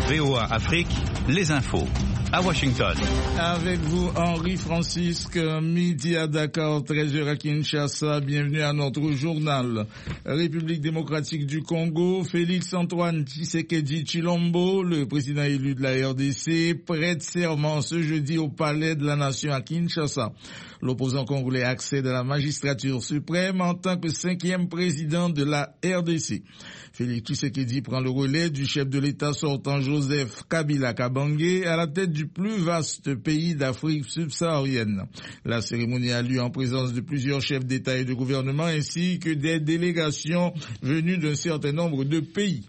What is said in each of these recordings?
VOA Afrique, les infos. À Washington. Avec vous, Henri Francisque, midi à Dakar, 13h à Kinshasa. Bienvenue à notre journal. République démocratique du Congo, Félix Antoine Tshisekedi Tshilombo, le président élu de la RDC, prête serment ce jeudi au palais de la Nation à Kinshasa. L'opposant congolais accède à la magistrature suprême en tant que 5e président de la RDC. Félix Tshisekedi prend le relais du chef de l'État sortant Joseph Kabila Kabange à la tête du plus vaste pays d'Afrique subsaharienne. La cérémonie a lieu en présence de plusieurs chefs d'État et de gouvernement ainsi que des délégations venues d'un certain nombre de pays.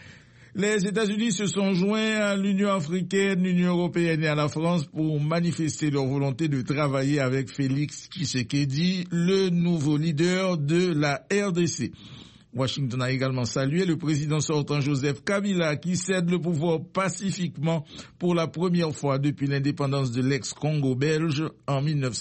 Les États-Unis se sont joints à l'Union africaine, l'Union européenne et à la France pour manifester leur volonté de travailler avec Félix Tshisekedi, le nouveau leader de la RDC. Washington a également salué le président sortant Joseph Kabila qui cède le pouvoir pacifiquement pour la première fois depuis l'indépendance de l'ex-Congo belge en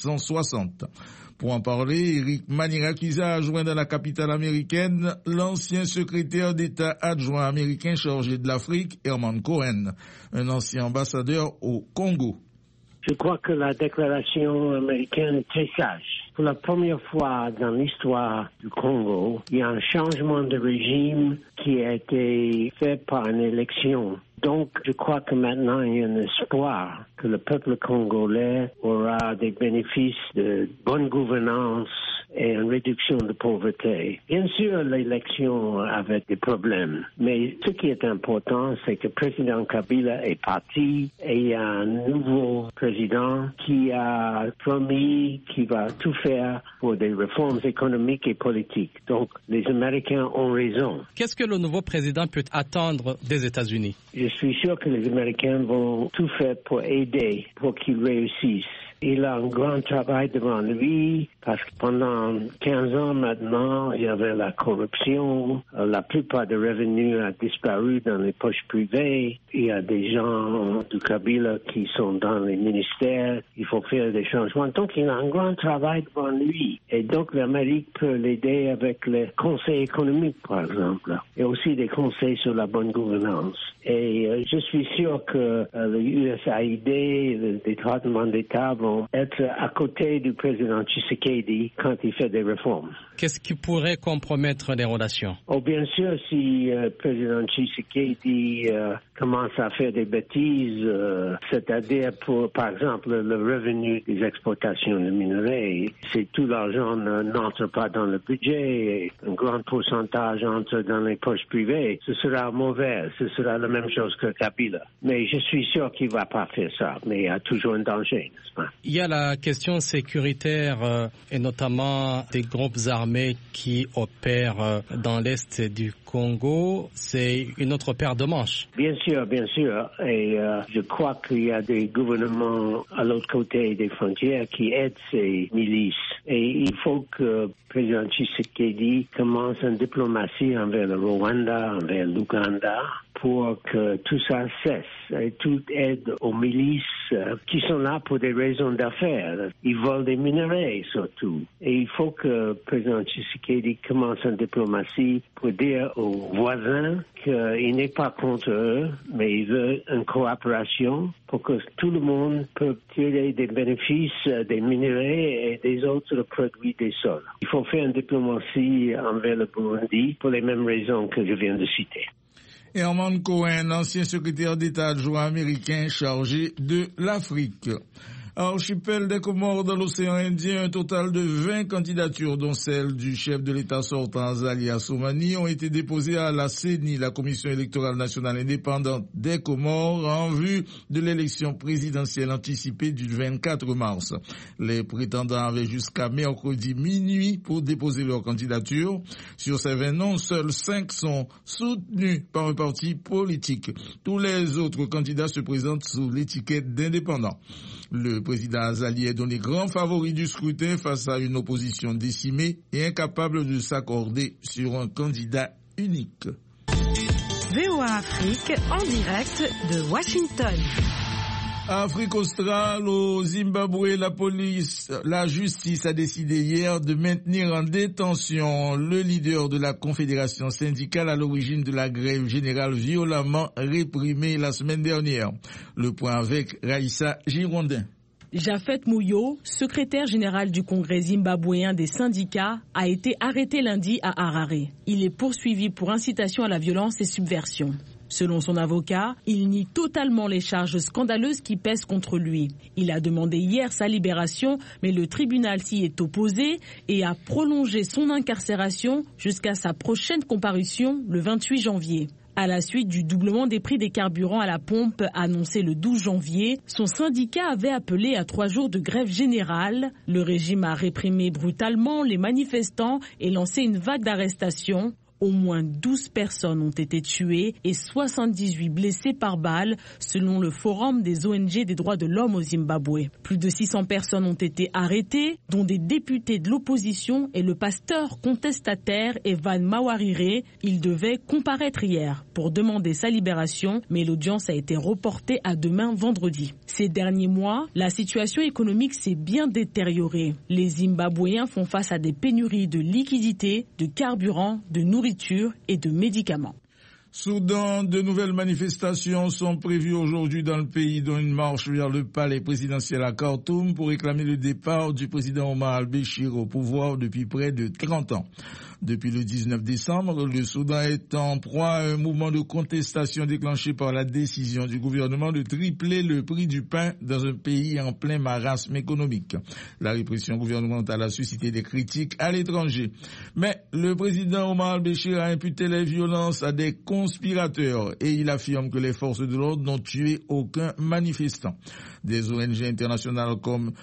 1960. Pour en parler, Eric Manirakiza a joint dans la capitale américaine l'ancien secrétaire d'État adjoint américain chargé de l'Afrique, Herman Cohen, un ancien ambassadeur au Congo. Je crois que la déclaration américaine est très sage. Pour la première fois dans l'histoire du Congo, il y a un changement de régime qui a été fait par une élection. Donc, je crois que maintenant, il y a un espoir que le peuple congolais aura des bénéfices de bonne gouvernance et une réduction de pauvreté. Bien sûr, l'élection avait des problèmes, mais ce qui est important, c'est que le président Kabila est parti et il y a un nouveau président qui a promis qu'il va tout faire pour des réformes économiques et politiques. Donc, les Américains ont raison. Qu'est-ce que le nouveau président peut attendre des États-Unis? Je suis sûr que les Américains vont tout faire pour aider, pour qu'il réussisse. Il a un grand travail devant lui parce que pendant 15 ans maintenant, il y avait la corruption. La plupart des revenus a disparu dans les poches privées. Il y a des gens du Kabila qui sont dans les ministères. Il faut faire des changements. Donc, il a un grand travail devant lui. Et donc, l'Amérique peut l'aider avec les conseils économiques, par exemple, et aussi des conseils sur la bonne gouvernance. Et je suis sûr que le USAID, le département d'État vont être à côté du président Tshisekedi quand il fait des réformes. Qu'est-ce qui pourrait compromettre les relations? Oh, bien sûr, si le président Tshisekedi commence à faire des bêtises, c'est-à-dire pour, par exemple, le revenu des exportations de minerais, c'est tout l'argent n'entre pas dans le budget, et un grand pourcentage entre dans les poches privées, ce sera mauvais, ce sera la même chose que Kabila. Mais je suis sûr qu'il ne va pas faire ça, mais il y a toujours un danger, n'est-ce pas? Il y a la question sécuritaire et notamment des groupes armés qui opèrent dans l'est du Congo. C'est une autre paire de manches. Bien sûr, bien sûr. Et je crois qu'il y a des gouvernements à l'autre côté des frontières qui aident ces milices. Et il faut que le président Tshisekedi commence une diplomatie envers le Rwanda, envers l'Ouganda, pour que tout ça cesse et toute aide aux milices qui sont là pour des raisons d'affaires. Ils volent des minerais surtout. Et il faut que le président Tshisekedi commence une diplomatie pour dire aux voisins qu'il n'est pas contre eux, mais il veut une coopération pour que tout le monde peut tirer des bénéfices des minerais et des autres produits des sols. Il faut faire une diplomatie envers le Burundi pour les mêmes raisons que je viens de citer. Herman Cohen, ancien secrétaire d'État adjoint américain chargé de l'Afrique. Archipel des Comores dans l'océan Indien, un total de 20 candidatures, dont celle du chef de l'État sortant Azali Assoumani, ont été déposées à la CENI, la Commission électorale nationale indépendante des Comores, en vue de l'élection présidentielle anticipée du 24 mars. Les prétendants avaient jusqu'à mercredi minuit pour déposer leur candidature. Sur ces 20 noms, seuls 5 sont soutenus par un parti politique. Tous les autres candidats se présentent sous l'étiquette d'indépendants. Le président Azali est donné grand favori du scrutin face à une opposition décimée et incapable de s'accorder sur un candidat unique. VOA Afrique en direct de Washington. Afrique australe, au Zimbabwe, la justice a décidé hier de maintenir en détention le leader de la confédération syndicale à l'origine de la grève générale violemment réprimée la semaine dernière. Le point avec Raïssa Girondin. Japhet Mouyo, secrétaire général du Congrès zimbabwéen des syndicats, a été arrêté lundi à Harare. Il est poursuivi pour incitation à la violence et subversion. Selon son avocat, il nie totalement les charges scandaleuses qui pèsent contre lui. Il a demandé hier sa libération, mais le tribunal s'y est opposé et a prolongé son incarcération jusqu'à sa prochaine comparution le 28 janvier. À la suite du doublement des prix des carburants à la pompe annoncé le 12 janvier, son syndicat avait appelé à 3 jours de grève générale. Le régime a réprimé brutalement les manifestants et lancé une vague d'arrestations. Au moins 12 personnes ont été tuées et 78 blessées par balle, selon le Forum des ONG des droits de l'homme au Zimbabwe. Plus de 600 personnes ont été arrêtées, dont des députés de l'opposition et le pasteur contestataire Evan Mawarire. Il devait comparaître hier pour demander sa libération, mais l'audience a été reportée à demain vendredi. Ces derniers mois, la situation économique s'est bien détériorée. Les Zimbabwéens font face à des pénuries de liquidités, de carburant, de nourriture et de médicaments. Soudan, de nouvelles manifestations sont prévues aujourd'hui dans le pays, dont une marche vers le palais présidentiel à Khartoum pour réclamer le départ du président Omar al-Béchir au pouvoir depuis près de 30 ans. Depuis le 19 décembre, le Soudan est en proie à un mouvement de contestation déclenché par la décision du gouvernement de tripler le prix du pain dans un pays en plein marasme économique. La répression gouvernementale a suscité des critiques à l'étranger. Mais le président Omar al-Béchir a imputé les violences à des conspirateurs et il affirme que les forces de l'ordre n'ont tué aucun manifestant. Des ONG internationales comme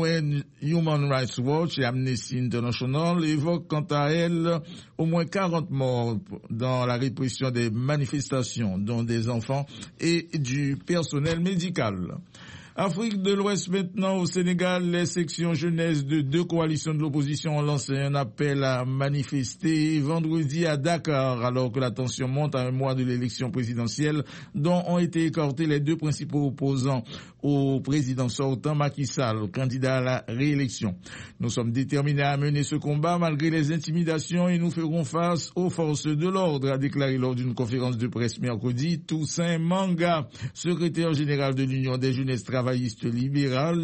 Human Rights Watch et Amnesty International évoquent quant à elles au moins 40 morts dans la répression des manifestations, dont des enfants et du personnel médical. Afrique de l'Ouest maintenant, au Sénégal, les sections jeunesse de 2 coalitions de l'opposition ont lancé un appel à manifester vendredi à Dakar, alors que la tension monte à un mois de l'élection présidentielle, dont ont été écartés les 2 principaux opposants au président sortant, Macky Sall, candidat à la réélection. Nous sommes déterminés à mener ce combat malgré les intimidations et nous ferons face aux forces de l'ordre, a déclaré lors d'une conférence de presse mercredi Toussaint Manga, secrétaire général de l'Union des jeunesses travaillistes libérales,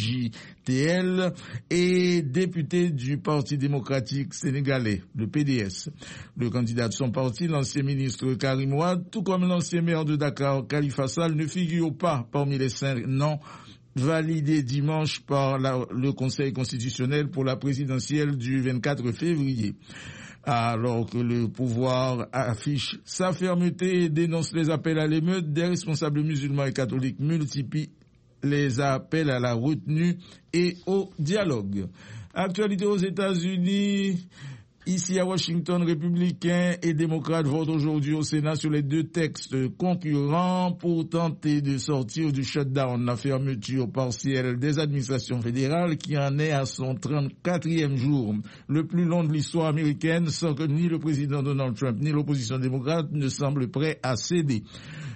l'UJTL, et député du Parti démocratique sénégalais, le PDS. Le candidat de son parti, l'ancien ministre Karim Wade, tout comme l'ancien maire de Dakar, Khalifa Sall, ne figure pas parmi les 5 noms validés dimanche par le Conseil constitutionnel pour la présidentielle du 24 février. Alors que le pouvoir affiche sa fermeté et dénonce les appels à l'émeute, des responsables musulmans et catholiques multiplient les appels à la retenue et au dialogue. Actualité aux États-Unis. Ici à Washington, républicains et démocrates votent aujourd'hui au Sénat sur les 2 textes concurrents pour tenter de sortir du shutdown, la fermeture partielle des administrations fédérales qui en est à son 34e jour, le plus long de l'histoire américaine, sans que ni le président Donald Trump ni l'opposition démocrate ne semblent prêts à céder.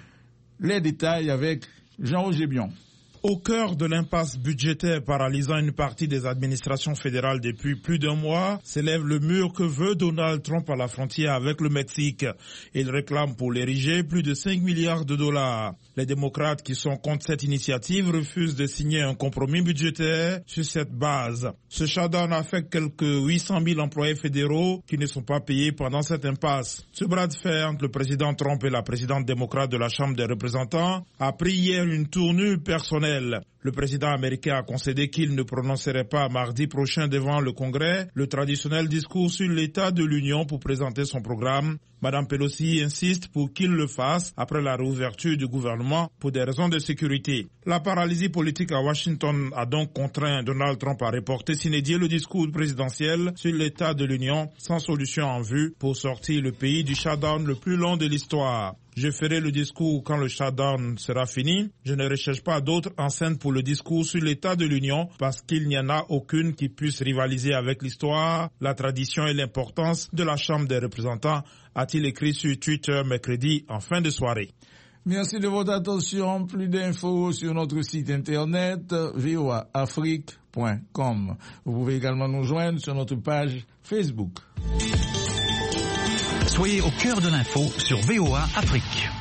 Les détails avec Jean-Roger Bion. Au cœur de l'impasse budgétaire paralysant une partie des administrations fédérales depuis plus d'1 mois, s'élève le mur que veut Donald Trump à la frontière avec le Mexique. Il réclame pour l'ériger plus de 5 milliards de dollars. Les démocrates qui sont contre cette initiative refusent de signer un compromis budgétaire sur cette base. Ce shutdown affecte quelques 800 000 employés fédéraux qui ne sont pas payés pendant cette impasse. Ce bras de fer entre le président Trump et la présidente démocrate de la Chambre des représentants a pris hier une tournure personnelle. Le président américain a concédé qu'il ne prononcerait pas mardi prochain devant le Congrès le traditionnel discours sur l'état de l'Union pour présenter son programme. Madame Pelosi insiste pour qu'il le fasse après la réouverture du gouvernement pour des raisons de sécurité. La paralysie politique à Washington a donc contraint Donald Trump à reporter sine die le discours présidentiel sur l'état de l'Union sans solution en vue pour sortir le pays du shutdown le plus long de l'histoire. Je ferai le discours quand le shutdown sera fini. Je ne recherche pas d'autres enceintes pour le discours sur l'état de l'Union parce qu'il n'y en a aucune qui puisse rivaliser avec l'histoire, la tradition et l'importance de la Chambre des représentants, a-t-il écrit sur Twitter mercredi en fin de soirée. Merci de votre attention. Plus d'infos sur notre site internet voaafrique.com. Vous pouvez également nous joindre sur notre page Facebook. Soyez au cœur de l'info sur VOA Afrique.